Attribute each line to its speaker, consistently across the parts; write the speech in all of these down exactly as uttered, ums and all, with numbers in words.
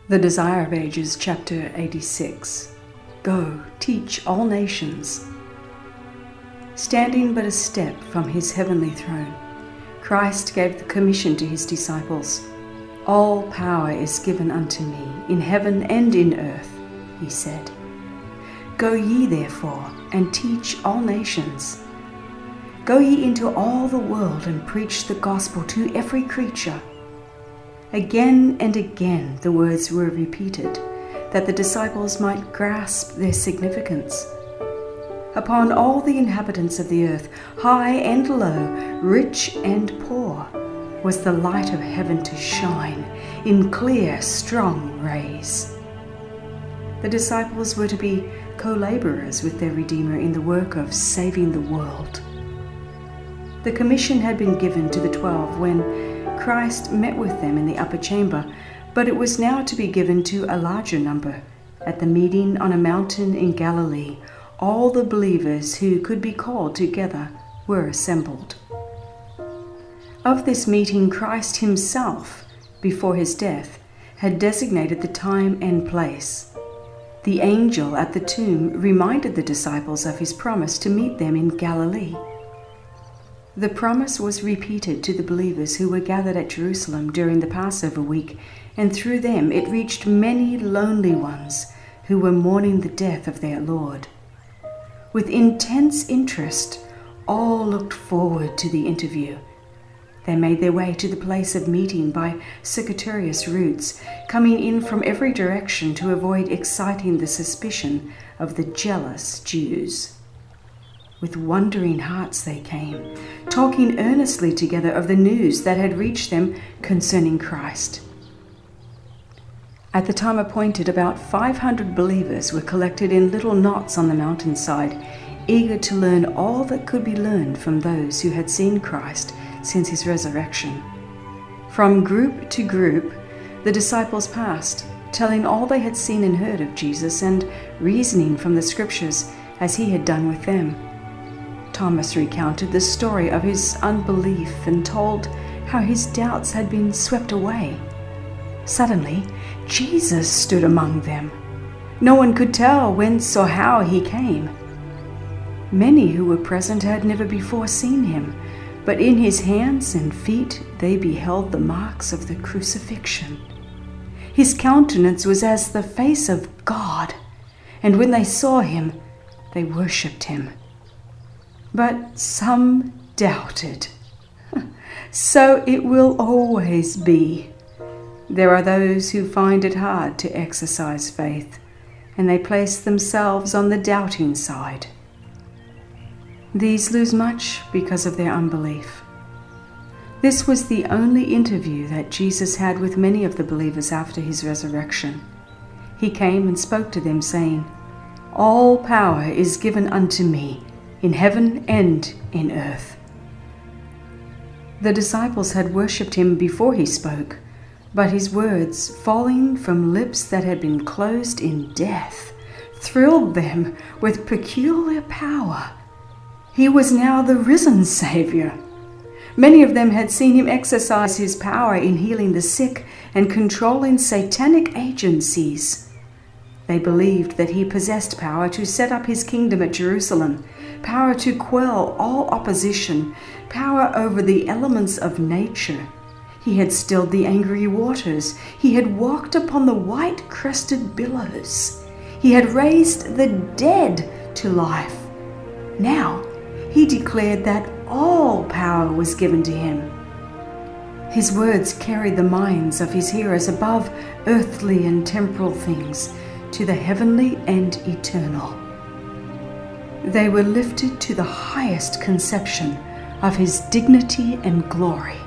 Speaker 1: The Desire of Ages, chapter eighty-six. Go, teach all nations. Standing but a step from his heavenly throne, Christ gave the commission to his disciples. All power is given unto me, in heaven and in earth, he said. Go ye therefore, and teach all nations. Go ye into all the world, and preach the gospel to every creature. Again and again the words were repeated, that the disciples might grasp their significance. Upon all the inhabitants of the earth, high and low, rich and poor, was the light of heaven to shine in clear, strong rays. The disciples were to be co-laborers with their Redeemer in the work of saving the world. The commission had been given to the twelve when Christ met with them in the upper chamber, but it was now to be given to a larger number. At the meeting on a mountain in Galilee, all the believers who could be called together were assembled. Of this meeting, Christ himself, before his death, had designated the time and place. The angel at the tomb reminded the disciples of his promise to meet them in Galilee. The promise was repeated to the believers who were gathered at Jerusalem during the Passover week, and through them it reached many lonely ones who were mourning the death of their Lord. With intense interest, all looked forward to the interview. They made their way to the place of meeting by circuitous routes, coming in from every direction to avoid exciting the suspicion of the jealous Jews. With wondering hearts they came, talking earnestly together of the news that had reached them concerning Christ. At the time appointed, about five hundred believers were collected in little knots on the mountainside, eager to learn all that could be learned from those who had seen Christ since his resurrection. From group to group, the disciples passed, telling all they had seen and heard of Jesus and reasoning from the scriptures as he had done with them. Thomas recounted the story of his unbelief and told how his doubts had been swept away. Suddenly, Jesus stood among them. No one could tell whence or how he came. Many who were present had never before seen him, but in his hands and feet they beheld the marks of the crucifixion. His countenance was as the face of God, and when they saw him, they worshipped him. But some doubted. So it will always be. There are those who find it hard to exercise faith, and they place themselves on the doubting side. These lose much because of their unbelief. This was the only interview that Jesus had with many of the believers after his resurrection. He came and spoke to them, saying, "All power is given unto me, in heaven and in earth." The disciples had worshipped him before he spoke, but his words, falling from lips that had been closed in death, thrilled them with peculiar power. He was now the risen Savior. Many of them had seen him exercise his power in healing the sick and controlling satanic agencies. They believed that he possessed power to set up his kingdom at Jerusalem, power to quell all opposition, power over the elements of nature. He had stilled the angry waters. He had walked upon the white-crested billows. He had raised the dead to life. Now he declared that all power was given to him. His words carried the minds of his hearers above earthly and temporal things to the heavenly and eternal. They were lifted to the highest conception of his dignity and glory.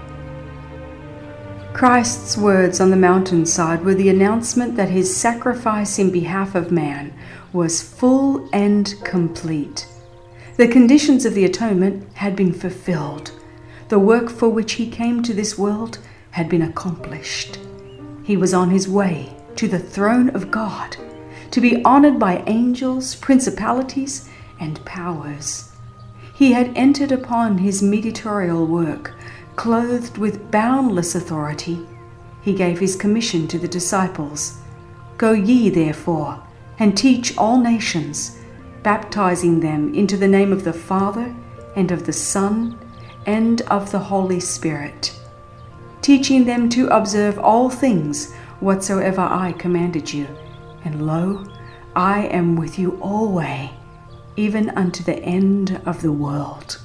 Speaker 1: Christ's words on the mountainside were the announcement that his sacrifice in behalf of man was full and complete. The conditions of the atonement had been fulfilled. The work for which he came to this world had been accomplished. He was on his way to the throne of God, to be honored by angels, principalities, and powers. He had entered upon his mediatorial work, clothed with boundless authority. He gave his commission to the disciples, Go ye therefore, and teach all nations, baptizing them into the name of the Father, and of the Son, and of the Holy Spirit, teaching them to observe all things whatsoever I commanded you. And lo, I am with you alway, even unto the end of the world.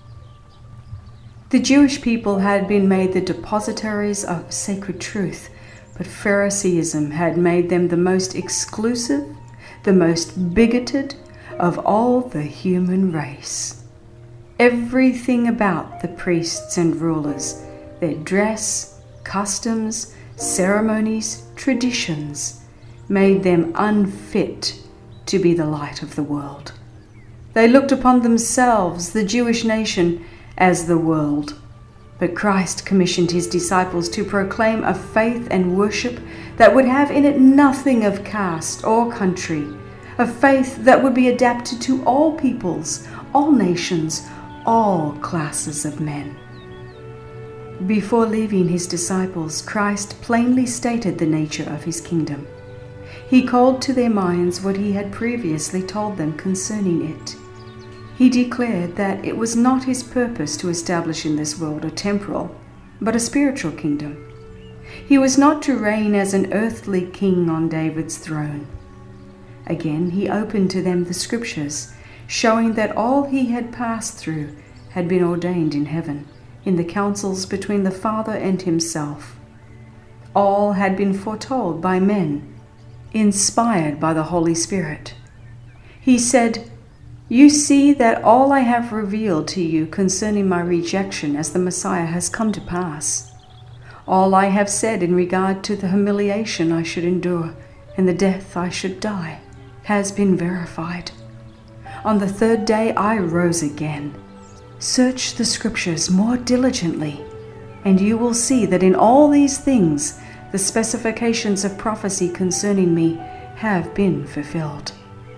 Speaker 1: The Jewish people had been made the depositaries of sacred truth, but Phariseeism had made them the most exclusive, the most bigoted of all the human race. Everything about the priests and rulers, their dress, customs, ceremonies, traditions, made them unfit to be the light of the world. They looked upon themselves, the Jewish nation, as the world. But Christ commissioned his disciples to proclaim a faith and worship that would have in it nothing of caste or country, a faith that would be adapted to all peoples, all nations, all classes of men. Before leaving his disciples, Christ plainly stated the nature of his kingdom. He called to their minds what he had previously told them concerning it. He declared that it was not his purpose to establish in this world a temporal, but a spiritual kingdom. He was not to reign as an earthly king on David's throne. Again, he opened to them the scriptures, showing that all he had passed through had been ordained in heaven, in the councils between the Father and himself. All had been foretold by men, inspired by the Holy Spirit. He said, "You see that all I have revealed to you concerning my rejection as the Messiah has come to pass. All I have said in regard to the humiliation I should endure and the death I should die has been verified. On the third day I rose again. Search the scriptures more diligently, and you will see that in all these things the specifications of prophecy concerning me have been fulfilled."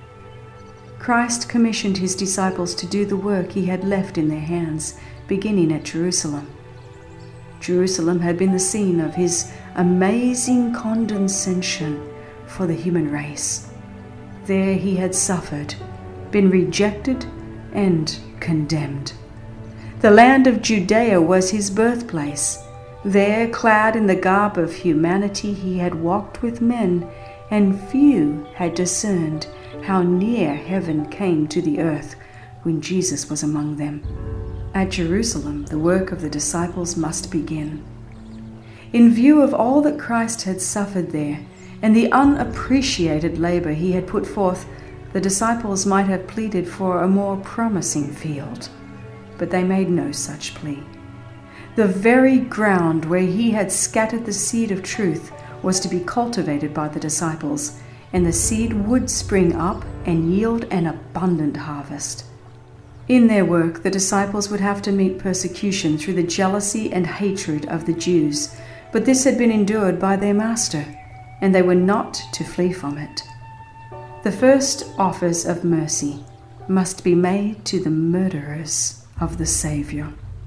Speaker 1: Christ commissioned his disciples to do the work he had left in their hands, beginning at Jerusalem. Jerusalem had been the scene of his amazing condescension for the human race. There he had suffered, been rejected, and condemned. The land of Judea was his birthplace. There, clad in the garb of humanity, he had walked with men, and few had discerned how near heaven came to the earth when Jesus was among them. At Jerusalem, the work of the disciples must begin. In view of all that Christ had suffered there, and the unappreciated labor he had put forth, the disciples might have pleaded for a more promising field. But they made no such plea. The very ground where he had scattered the seed of truth was to be cultivated by the disciples, and the seed would spring up and yield an abundant harvest. In their work, the disciples would have to meet persecution through the jealousy and hatred of the Jews, but this had been endured by their Master, and they were not to flee from it. The first offers of mercy must be made to the murderers of the Savior.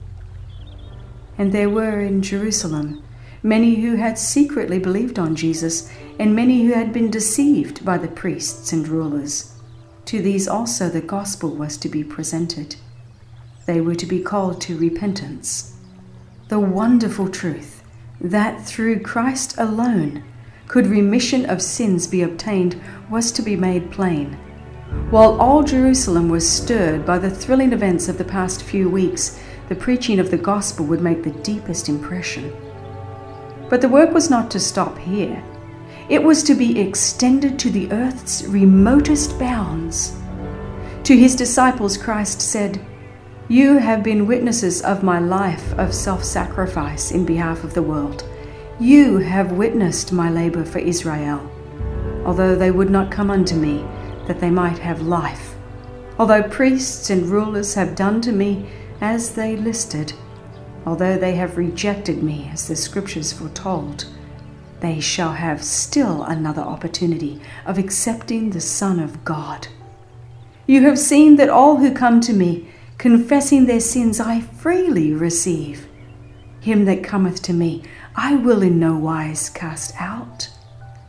Speaker 1: And there were in Jerusalem many who had secretly believed on Jesus, and many who had been deceived by the priests and rulers. To these also the gospel was to be presented. They were to be called to repentance. The wonderful truth that through Christ alone could remission of sins be obtained was to be made plain. While all Jerusalem was stirred by the thrilling events of the past few weeks, the preaching of the gospel would make the deepest impression. But the work was not to stop here. It was to be extended to the earth's remotest bounds. To his disciples, Christ said, "You have been witnesses of my life of self-sacrifice in behalf of the world. You have witnessed my labor for Israel, although they would not come unto me, that they might have life. Although priests and rulers have done to me as they listed, although they have rejected me as the scriptures foretold, they shall have still another opportunity of accepting the Son of God. You have seen that all who come to me, confessing their sins, I freely receive. Him that cometh to me, I will in no wise cast out.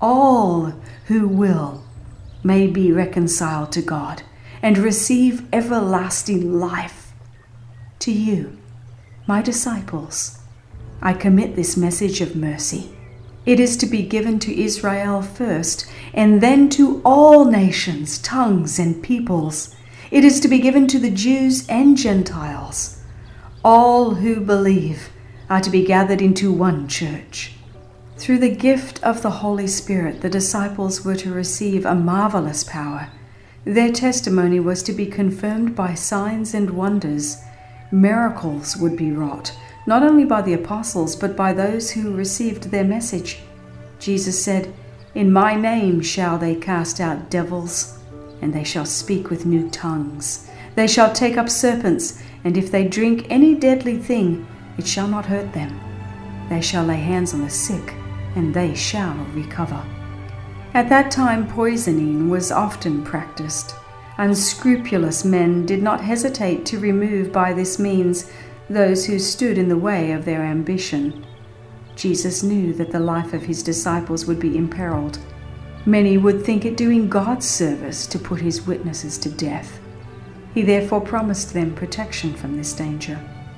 Speaker 1: all who will may be reconciled to God and receive everlasting life. To you, my disciples, I commit this message of mercy. It is to be given to Israel first, and then to all nations, tongues, and peoples. It is to be given to the Jews and Gentiles. All who believe are to be gathered into one church. Through the gift of the Holy Spirit, the disciples were to receive a marvelous power. Their testimony was to be confirmed by signs and wonders. Miracles would be wrought, not only by the apostles, but by those who received their message. Jesus said, "In my name shall they cast out devils, and they shall speak with new tongues. They shall take up serpents, and if they drink any deadly thing, it shall not hurt them. They shall lay hands on the sick, and they shall recover." At that time, poisoning was often practiced. Unscrupulous men did not hesitate to remove by this means those who stood in the way of their ambition. Jesus knew that the life of his disciples would be imperiled. Many would think it doing God's service to put his witnesses to death. He therefore promised them protection from this danger.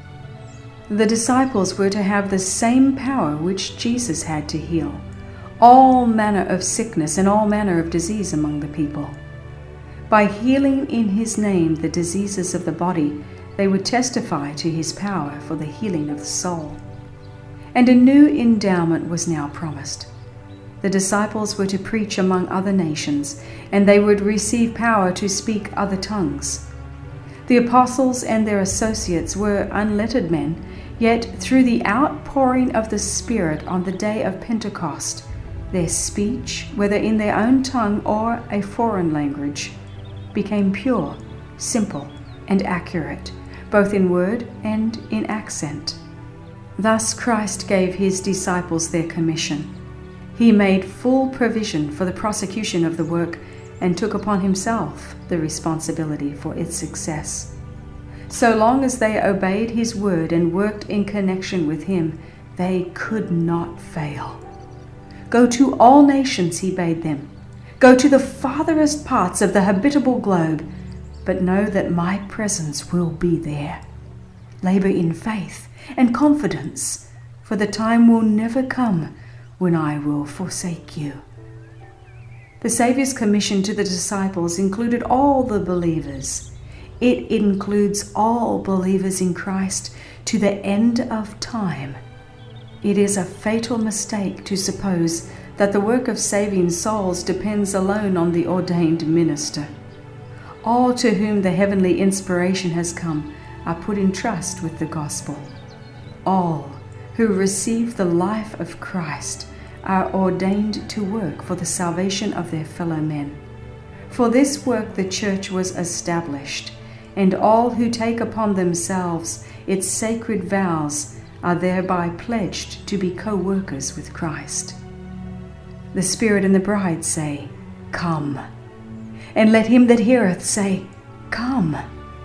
Speaker 1: The disciples were to have the same power which Jesus had to heal all manner of sickness and all manner of disease among the people. By healing in his name the diseases of the body, they would testify to his power for the healing of the soul. And a new endowment was now promised. The disciples were to preach among other nations, and they would receive power to speak other tongues. The apostles and their associates were unlettered men, yet through the outpouring of the Spirit on the day of Pentecost, their speech, whether in their own tongue or a foreign language, became pure, simple, and accurate, both in word and in accent. Thus Christ gave his disciples their commission. He made full provision for the prosecution of the work and took upon himself the responsibility for its success. So long as they obeyed his word and worked in connection with him, they could not fail. Go to all nations, he bade them. Go to the farthest parts of the habitable globe, but know that my presence will be there. Labor in faith and confidence, for the time will never come when I will forsake you. The Saviour's commission to the disciples included all the believers. It includes all believers in Christ to the end of time. It is a fatal mistake to suppose that the work of saving souls depends alone on the ordained minister. All to whom the heavenly inspiration has come are put in trust with the gospel. All who receive the life of Christ are ordained to work for the salvation of their fellow men. For this work the church was established, and all who take upon themselves its sacred vows are thereby pledged to be co-workers with Christ. The Spirit and the bride say, "Come." And let him that heareth say, "Come."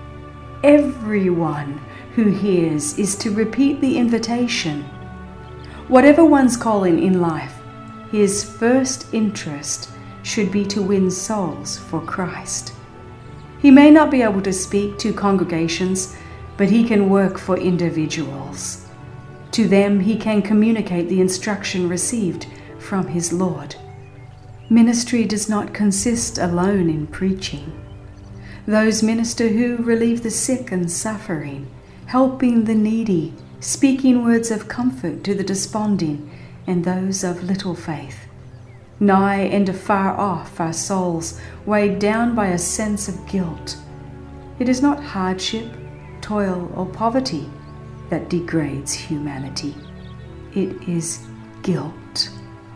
Speaker 1: Everyone who hears is to repeat the invitation. Whatever one's calling in life, his first interest should be to win souls for Christ. He may not be able to speak to congregations, but he can work for individuals. To them he can communicate the instruction received from his Lord. Ministry does not consist alone in preaching. Those minister who relieve the sick and suffering, helping the needy, speaking words of comfort to the desponding and those of little faith. Nigh and afar off are souls weighed down by a sense of guilt. It is not hardship, toil, or poverty that degrades humanity. It is guilt,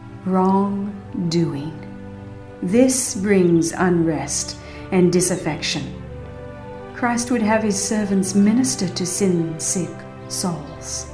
Speaker 1: wrongdoing. This brings unrest and disaffection. Christ would have his servants minister to sin-sick souls.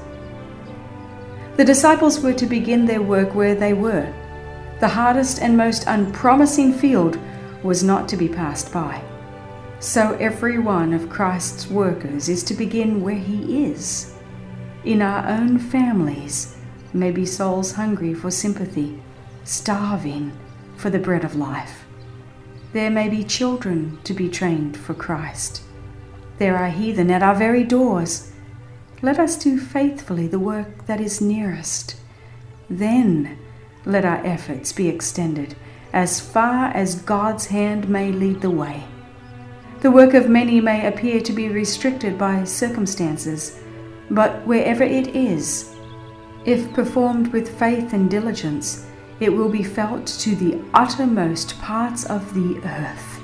Speaker 1: The disciples were to begin their work where they were. The hardest and most unpromising field was not to be passed by. So every one of Christ's workers is to begin where he is. In our own families may be souls hungry for sympathy, starving for the bread of life. There may be children to be trained for Christ. There are heathen at our very doors. Let us do faithfully the work that is nearest. Then let our efforts be extended as far as God's hand may lead the way. The work of many may appear to be restricted by circumstances, but wherever it is, if performed with faith and diligence, it will be felt to the uttermost parts of the earth.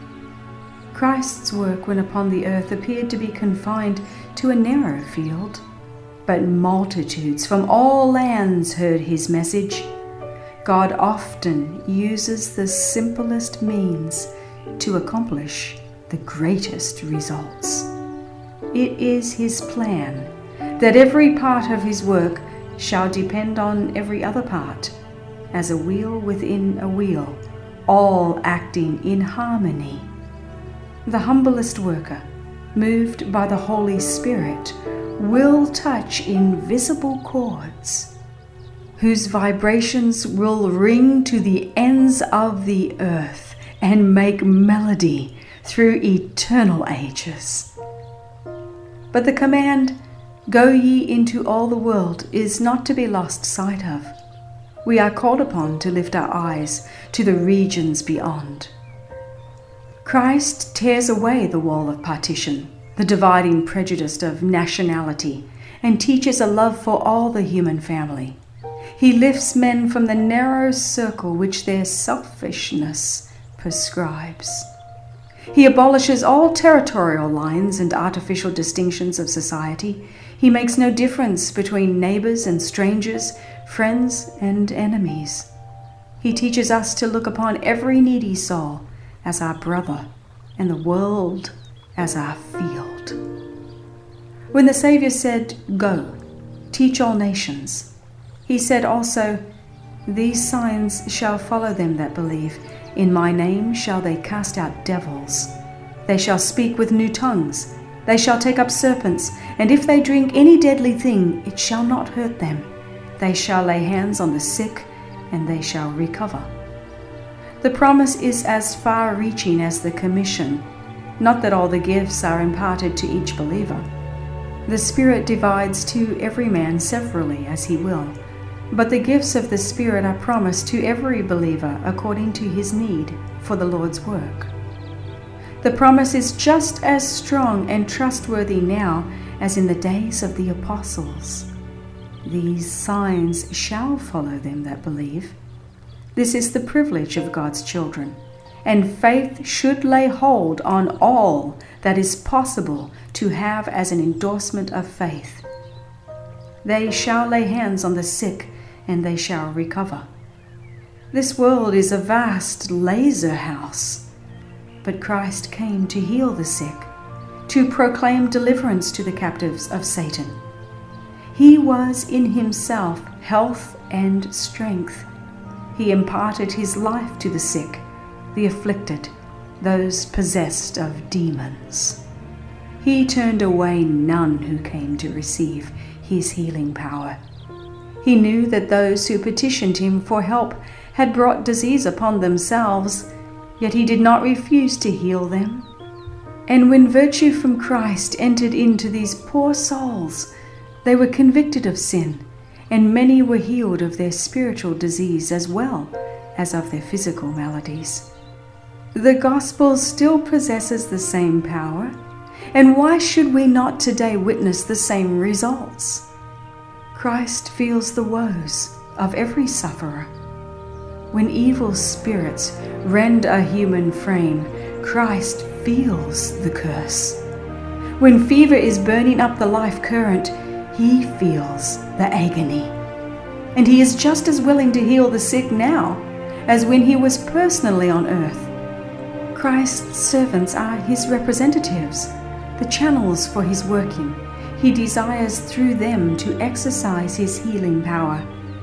Speaker 1: Christ's work when upon the earth appeared to be confined to a narrow field, but multitudes from all lands heard his message. God often uses the simplest means to accomplish the greatest results. It is his plan that every part of his work shall depend on every other part, as a wheel within a wheel, all acting in harmony. The humblest worker, moved by the Holy Spirit, will touch invisible chords, whose vibrations will ring to the ends of the earth and make melody through eternal ages. But the command, "Go ye into all the world," is not to be lost sight of. We are called upon to lift our eyes to the regions beyond. Christ tears away the wall of partition, the dividing prejudice of nationality, and teaches a love for all the human family. He lifts men from the narrow circle which their selfishness prescribes. He abolishes all territorial lines and artificial distinctions of society. He makes no difference between neighbors and strangers, friends and enemies. He teaches us to look upon every needy soul as our brother and the world as our field. When the Savior said, "Go, teach all nations," he said also, "These signs shall follow them that believe. In my name shall they cast out devils. They shall speak with new tongues. They shall take up serpents, and if they drink any deadly thing, it shall not hurt them. They shall lay hands on the sick, and they shall recover." The promise is as far-reaching as the commission. Not that all the gifts are imparted to each believer. The Spirit divides to every man severally as he will, but the gifts of the Spirit are promised to every believer according to his need for the Lord's work. The promise is just as strong and trustworthy now as in the days of the apostles. These signs shall follow them that believe. This is the privilege of God's children, and faith should lay hold on all that is possible to have as an endorsement of faith. They shall lay hands on the sick, and they shall recover. This world is a vast lazar house, but Christ came to heal the sick, to proclaim deliverance to the captives of Satan. He was in himself health and strength. He imparted his life to the sick, the afflicted, those possessed of demons. He turned away none who came to receive his healing power. He knew that those who petitioned him for help had brought disease upon themselves, yet he did not refuse to heal them. And when virtue from Christ entered into these poor souls, they were convicted of sin, and many were healed of their spiritual disease as well as of their physical maladies. The gospel still possesses the same power, and why should we not today witness the same results? Christ feels the woes of every sufferer. When evil spirits rend a human frame, Christ feels the curse. When fever is burning up the life current, he feels the agony. And he is just as willing to heal the sick now as when he was personally on earth. Christ's servants are his representatives, the channels for his working. He desires through them to exercise his healing power.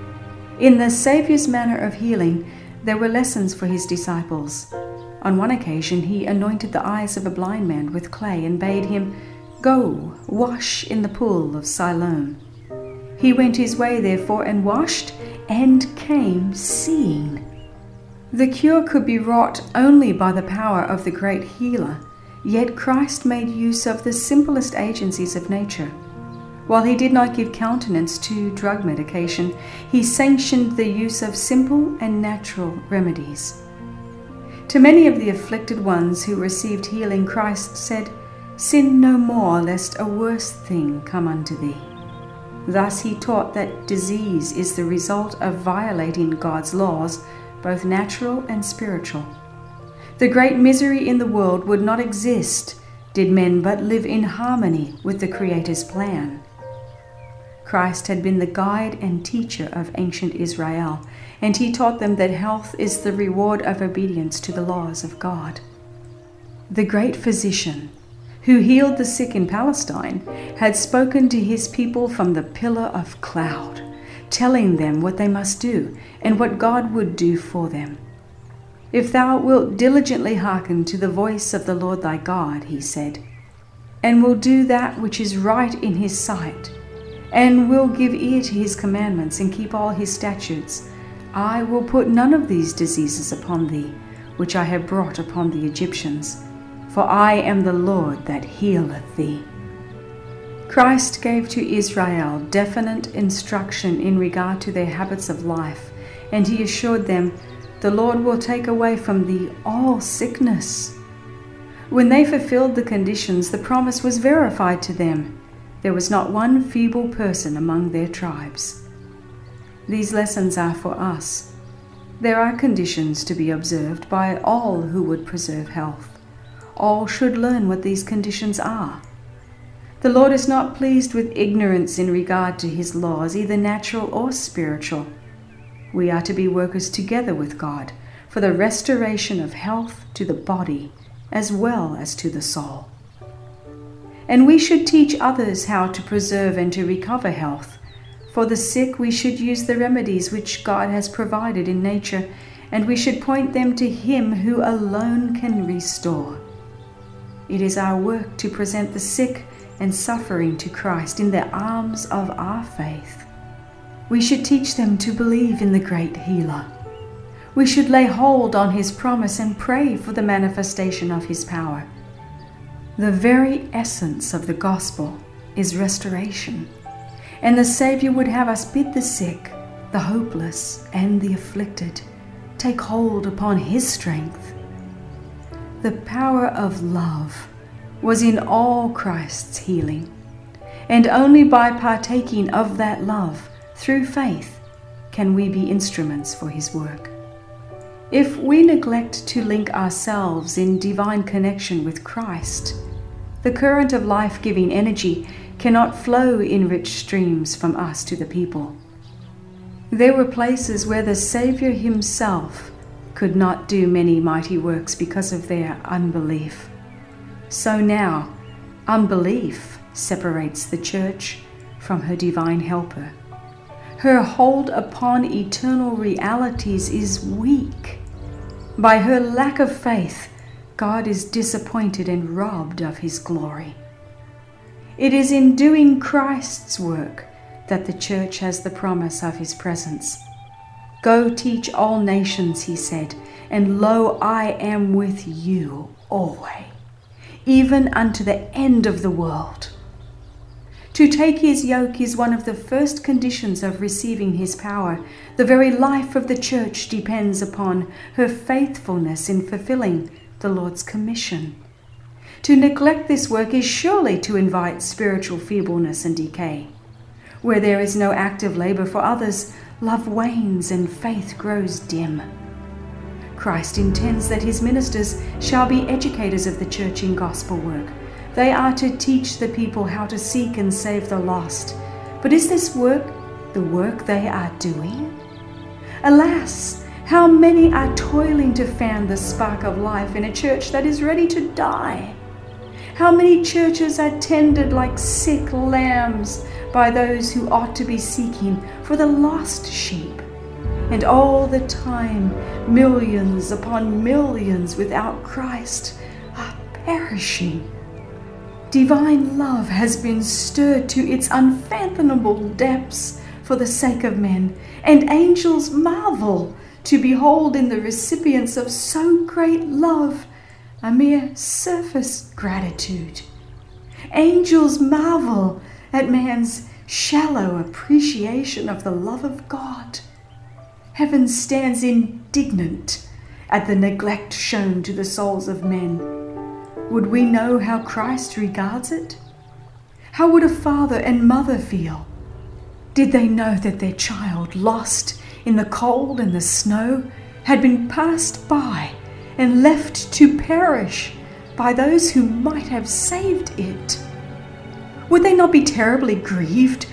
Speaker 1: In the Saviour's manner of healing, there were lessons for his disciples. On one occasion, he anointed the eyes of a blind man with clay and bade him, "Go, wash in the pool of Siloam." He went his way, therefore, and washed, and came seeing. The cure could be wrought only by the power of the great healer, yet Christ made use of the simplest agencies of nature. While he did not give countenance to drug medication, he sanctioned the use of simple and natural remedies. To many of the afflicted ones who received healing, Christ said, "Sin no more, lest a worse thing come unto thee." Thus he taught that disease is the result of violating God's laws, both natural and spiritual. The great misery in the world would not exist did men but live in harmony with the Creator's plan. Christ had been the guide and teacher of ancient Israel, and he taught them that health is the reward of obedience to the laws of God. The great physician, who healed the sick in Palestine, had spoken to his people from the pillar of cloud, telling them what they must do and what God would do for them. "If thou wilt diligently hearken to the voice of the Lord thy God," he said, "and will do that which is right in his sight, and will give ear to his commandments and keep all his statutes, I will put none of these diseases upon thee, which I have brought upon the Egyptians, for I am the Lord that healeth thee." Christ gave to Israel definite instruction in regard to their habits of life, and he assured them, "The Lord will take away from thee all sickness." When they fulfilled the conditions, the promise was verified to them. There was not one feeble person among their tribes. These lessons are for us. There are conditions to be observed by all who would preserve health. All should learn what these conditions are. The Lord is not pleased with ignorance in regard to his laws, either natural or spiritual. We are to be workers together with God for the restoration of health to the body as well as to the soul. And we should teach others how to preserve and to recover health. For the sick, we should use the remedies which God has provided in nature, and we should point them to him who alone can restore. It is our work to present the sick and suffering to Christ in the arms of our faith. We should teach them to believe in the great healer. We should lay hold on his promise and pray for the manifestation of his power. The very essence of the gospel is restoration, and the Savior would have us bid the sick, the hopeless, and the afflicted take hold upon his strength. The power of love was in all Christ's healing, and only by partaking of that love through faith can we be instruments for his work. If we neglect to link ourselves in divine connection with Christ, the current of life-giving energy cannot flow in rich streams from us to the people. There were places where the Savior himself could not do many mighty works because of their unbelief. So now, unbelief separates the church from her divine helper. Her hold upon eternal realities is weak. By her lack of faith, God is disappointed and robbed of his glory. It is in doing Christ's work that the church has the promise of his presence. "Go teach all nations," he said, "and lo, I am with you always, even unto the end of the world." To take his yoke is one of the first conditions of receiving his power. The very life of the church depends upon her faithfulness in fulfilling the Lord's commission. To neglect this work is surely to invite spiritual feebleness and decay. Where there is no active labor for others, love wanes and faith grows dim. Christ intends that his ministers shall be educators of the church in gospel work. They are to teach the people how to seek and save the lost. But is this work the work they are doing? Alas, how many are toiling to fan the spark of life in a church that is ready to die? How many churches are tended like sick lambs by those who ought to be seeking for the lost sheep? And all the time, millions upon millions without Christ are perishing. Divine love has been stirred to its unfathomable depths for the sake of men, and angels marvel to behold in the recipients of so great love a mere surface gratitude. Angels marvel at man's shallow appreciation of the love of God. Heaven stands indignant at the neglect shown to the souls of men. Would we know how Christ regards it? How would a father and mother feel? Did they know that their child, lost in the cold and the snow, had been passed by and left to perish by those who might have saved it? Would they not be terribly grieved,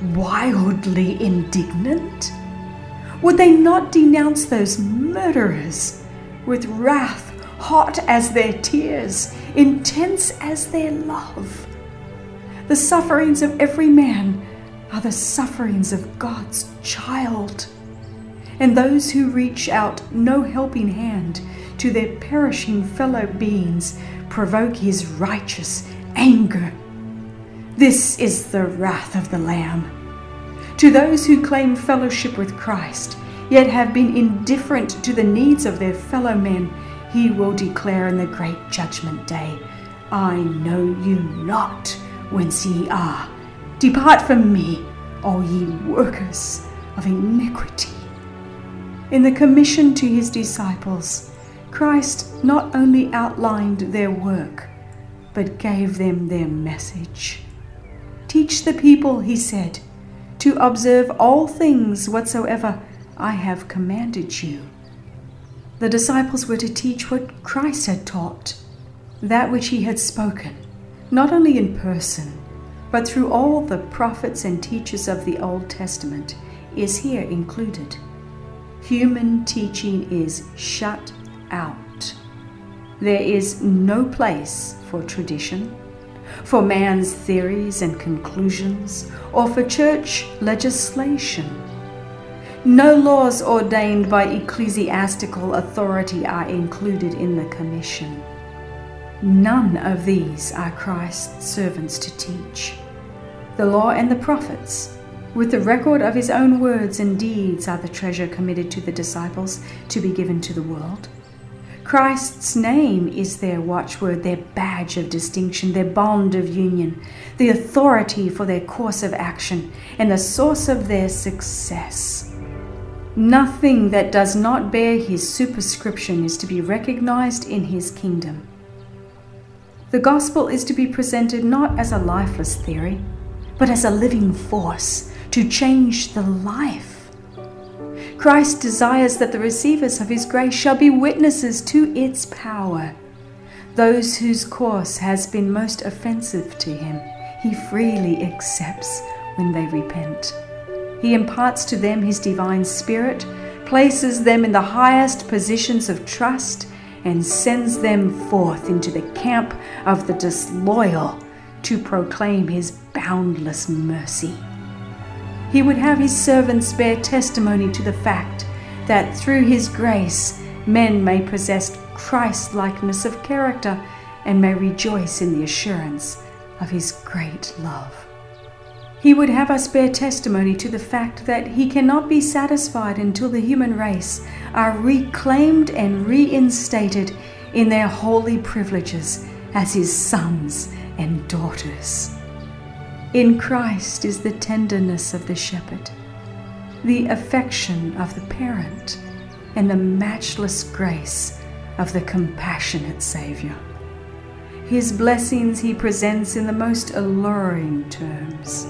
Speaker 1: wildly indignant? Would they not denounce those murderers with wrath hot as their tears, intense as their love? The sufferings of every man are the sufferings of God's child, and those who reach out no helping hand to their perishing fellow beings provoke his righteous anger. This is the wrath of the Lamb. To those who claim fellowship with Christ, yet have been indifferent to the needs of their fellow men, he will declare in the great judgment day, I know you not whence ye are. Depart from me, all ye workers of iniquity. In the commission to his disciples, Christ not only outlined their work, but gave them their message. Teach the people, he said, to observe all things whatsoever I have commanded you. The disciples were to teach what Christ had taught, that which he had spoken, not only in person, but through all the prophets and teachers of the Old Testament is here included. Human teaching is shut out. There is no place for tradition, for man's theories and conclusions, or for church legislation. No laws ordained by ecclesiastical authority are included in the commission. None of these are Christ's servants to teach. The law and the prophets, with the record of his own words and deeds, are the treasure committed to the disciples to be given to the world. Christ's name is their watchword, their badge of distinction, their bond of union, the authority for their course of action, and the source of their success. Nothing that does not bear his superscription is to be recognized in his kingdom. The gospel is to be presented not as a lifeless theory, but as a living force to change the life. Christ desires that the receivers of his grace shall be witnesses to its power. Those whose course has been most offensive to him, he freely accepts when they repent. He imparts to them his divine spirit, places them in the highest positions of trust, and sends them forth into the camp of the disloyal to proclaim his boundless mercy. He would have his servants bear testimony to the fact that through his grace men may possess Christ-likeness of character and may rejoice in the assurance of his great love. He would have us bear testimony to the fact that he cannot be satisfied until the human race are reclaimed and reinstated in their holy privileges as his sons and daughters. In Christ is the tenderness of the shepherd, the affection of the parent, and the matchless grace of the compassionate Savior. His blessings he presents in the most alluring terms.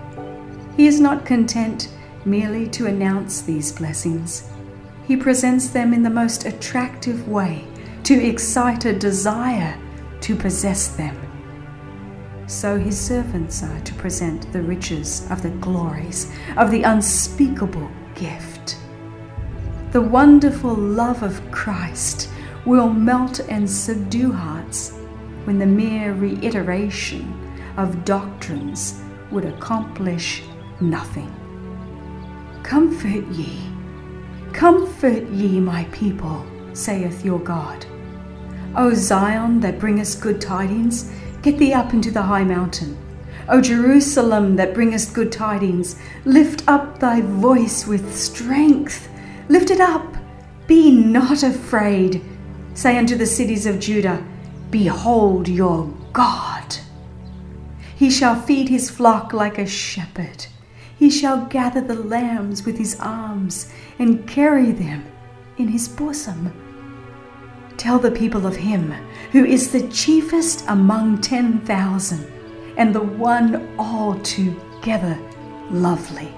Speaker 1: He is not content merely to announce these blessings. He presents them in the most attractive way to excite a desire to possess them. So his servants are to present the riches of the glories of the unspeakable gift. The wonderful love of Christ will melt and subdue hearts when the mere reiteration of doctrines would accomplish nothing. Comfort ye, comfort ye, my people, saith your God. O Zion, that bringest good tidings, get thee up into the high mountain. O Jerusalem that bringest good tidings, lift up thy voice with strength. Lift it up, be not afraid. Say unto the cities of Judah, behold your God. He shall feed his flock like a shepherd. He shall gather the lambs with his arms and carry them in his bosom. Tell the people of him who is the chiefest among ten thousand, and the one altogether lovely.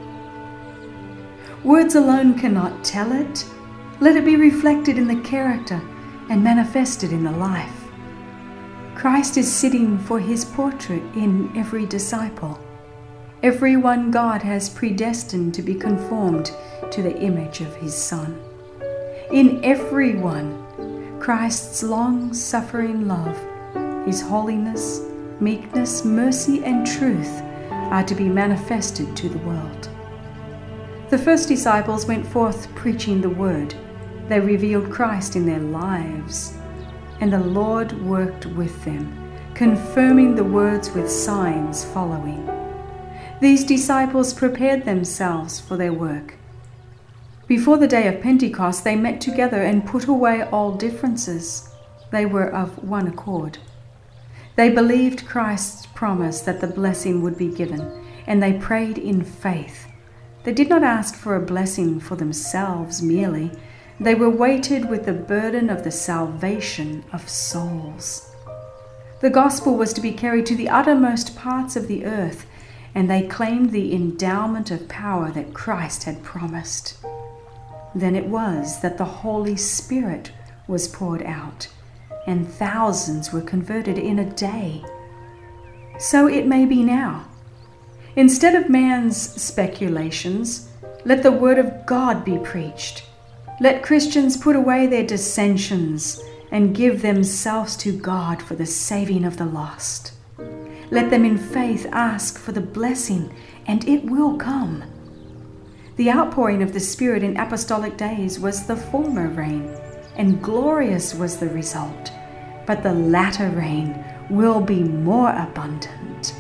Speaker 1: Words alone cannot tell it. Let it be reflected in the character and manifested in the life. Christ is sitting for his portrait in every disciple. Every one God has predestined to be conformed to the image of his Son. In every one, Christ's long-suffering love, his holiness, meekness, mercy, and truth are to be manifested to the world. The first disciples went forth preaching the word. They revealed Christ in their lives, and the Lord worked with them, confirming the words with signs following. These disciples prepared themselves for their work. Before the day of Pentecost, they met together and put away all differences. They were of one accord. They believed Christ's promise that the blessing would be given, and they prayed in faith. They did not ask for a blessing for themselves merely. They were weighted with the burden of the salvation of souls. The gospel was to be carried to the uttermost parts of the earth, and they claimed the endowment of power that Christ had promised. Then it was that the Holy Spirit was poured out, and thousands were converted in a day. So it may be now. Instead of man's speculations, let the word of God be preached. Let Christians put away their dissensions and give themselves to God for the saving of the lost. Let them in faith ask for the blessing, and it will come. The outpouring of the Spirit in apostolic days was the former rain, and glorious was the result. But the latter rain will be more abundant.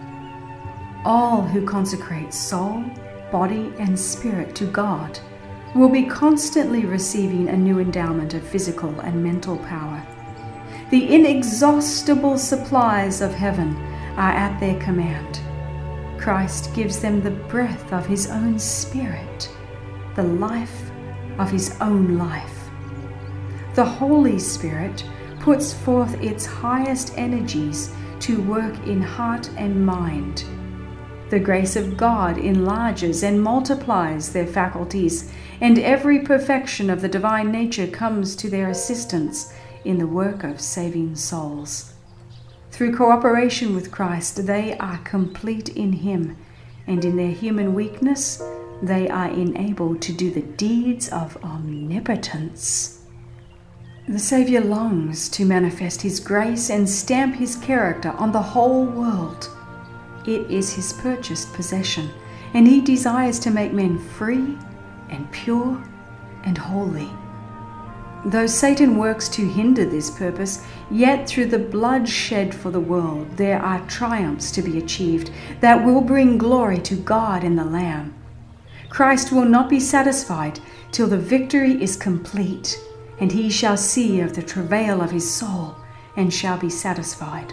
Speaker 1: All who consecrate soul, body, and spirit to God will be constantly receiving a new endowment of physical and mental power. The inexhaustible supplies of heaven are at their command. Christ gives them the breath of his own Spirit, the life of his own life. The Holy Spirit puts forth its highest energies to work in heart and mind. The grace of God enlarges and multiplies their faculties, and every perfection of the divine nature comes to their assistance in the work of saving souls. Through cooperation with Christ, they are complete in him, and in their human weakness, they are enabled to do the deeds of omnipotence. The Savior longs to manifest his grace and stamp his character on the whole world. It is his purchased possession, and he desires to make men free and pure and holy. Though Satan works to hinder this purpose, yet through the blood shed for the world, there are triumphs to be achieved that will bring glory to God and the Lamb. Christ will not be satisfied till the victory is complete, and he shall see of the travail of his soul and shall be satisfied.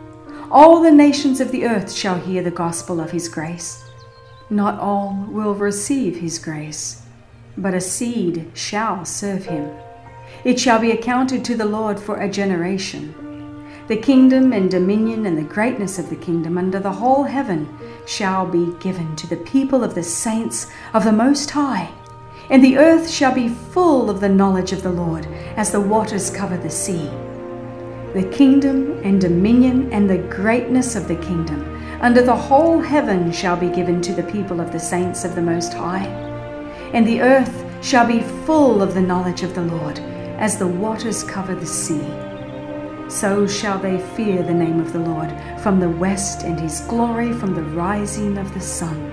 Speaker 1: All the nations of the earth shall hear the gospel of his grace. Not all will receive his grace, but a seed shall serve him. It shall be accounted to the Lord for a generation. The kingdom and dominion and the greatness of the kingdom under the whole heaven shall be given to the people of the saints of the Most High, and the earth shall be full of the knowledge of the Lord as the waters cover the sea. The kingdom and dominion and the greatness of the kingdom under the whole heaven shall be given to the people of the saints of the Most High, and the earth shall be full of the knowledge of the Lord as the waters cover the sea. So shall they fear the name of the Lord from the west, and his glory from the rising of the sun.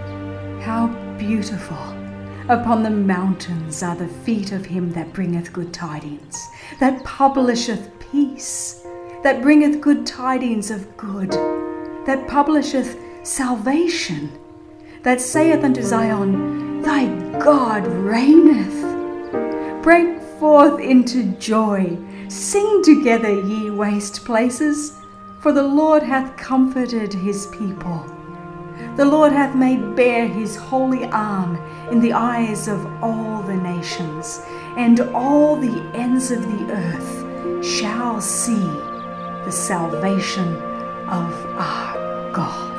Speaker 1: How beautiful upon the mountains are the feet of him that bringeth good tidings, that publisheth peace, that bringeth good tidings of good, that publisheth salvation, that saith unto Zion, Thy God reigneth. Break forth into joy, sing together, ye waste places, for the Lord hath comforted his people. The Lord hath made bare his holy arm in the eyes of all the nations, and all the ends of the earth shall see the salvation of our God.